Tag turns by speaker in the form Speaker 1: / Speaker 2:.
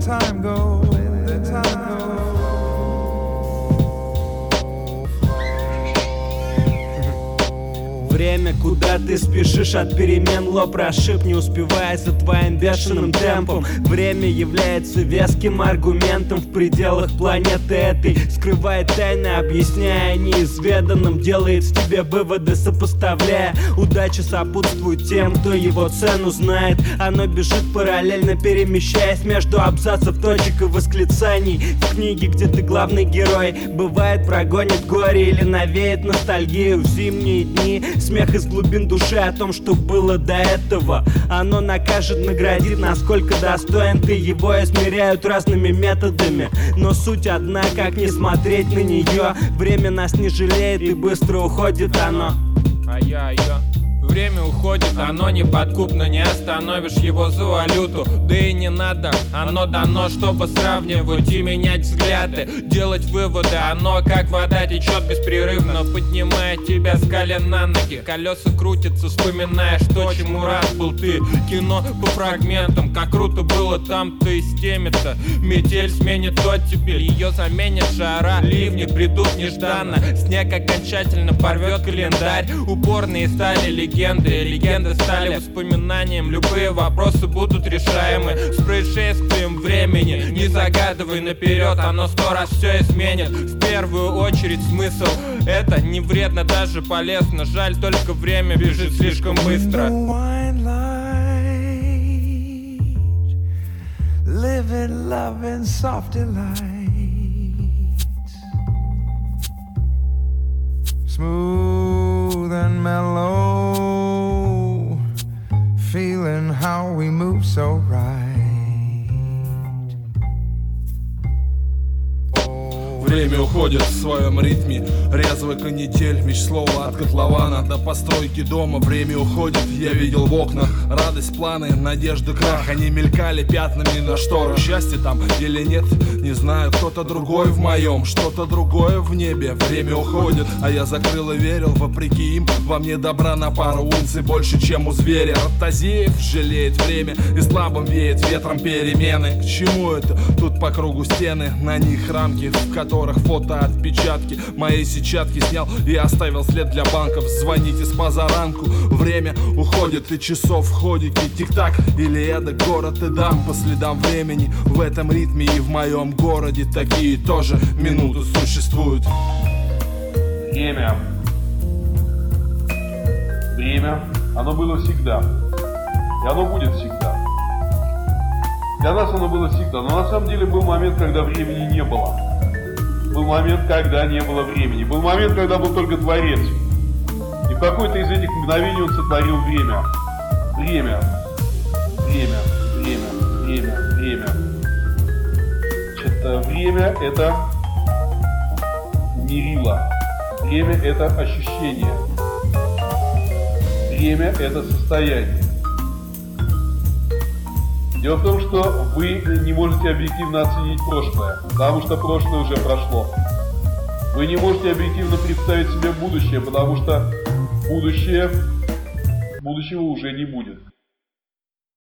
Speaker 1: time go, let the time go.
Speaker 2: Время, куда ты спешишь от перемен, лоб расшиб, не успевая за твоим бешеным темпом. Время является веским аргументом в пределах планеты этой, скрывает тайны, объясняя неизведанным, делает в тебе выводы, сопоставляя. Удача сопутствует тем, кто его цену знает. Оно бежит параллельно, перемещаясь между абзацев, точек и восклицаний. В книге, где ты главный герой, бывает прогонит горе или навеет ностальгию в зимние дни. Смех из глубин души о том, что было до этого. Оно накажет, наградит, насколько достоин ты его. Измеряют разными методами, но суть одна, как не смотреть на нее. Время нас не жалеет и быстро уходит оно.
Speaker 3: Время уходит, оно неподкупно, не остановишь его за валюту. Да и не надо, оно дано, чтобы сравнивать и менять взгляды, делать выводы. Оно как вода течет беспрерывно, поднимая тебя с колен на ноги. Колеса крутятся, вспоминаешь то, чему рад был ты. Кино по фрагментам, как круто было там-то и с теми-то. Метель сменит оттепель, ее заменит жара. Ливни придут нежданно, снег окончательно порвет календарь. Упорные стали легенды стали воспоминанием. Любые вопросы будут решаемы с происшествием времени. Не загадывай наперед, оно 100 раз все изменит. В первую очередь смысл — это не вредно, даже полезно. Жаль, только время бежит слишком быстро.
Speaker 1: Living, loving, soft delights, smooth and mellow, feeling how we move so right.
Speaker 4: Время уходит в своем ритме, резвый канитель, меч слова от котлована до постройки дома. Время уходит, я видел в окнах радость, планы, надежды, крах. Они мелькали пятнами на шторах. Счастье там или нет, не знаю, кто-то другой в моем, что-то другое в небе. Время уходит, а я закрыл и верил, вопреки им, во мне добра на пару унций больше, чем у зверя. Ротозеев жалеет время и слабым веет ветром перемены. К чему это? Тут по кругу стены, на них рамки, в которых фото отпечатки. Мои сетчатки снял и оставил след для банков. Звоните с позаранку, время уходит и часов в ходике. Тик-так или эдак, город и дам по следам времени. В этом ритме и в моем городе такие тоже минуты существуют.
Speaker 5: Время, оно было всегда, и оно будет всегда. Для нас оно было всегда, но на самом деле был момент, когда времени не было. Был момент, когда не было времени. Был момент, когда был только Творец. И в какое-то из этих мгновений он сотворил время. Время. Значит, время — это мерило. Время — это ощущение. Время — это состояние. Дело в том, что вы не можете объективно оценить прошлое, потому что прошлое уже прошло. Вы не можете объективно представить себе будущее, потому что будущего уже не будет.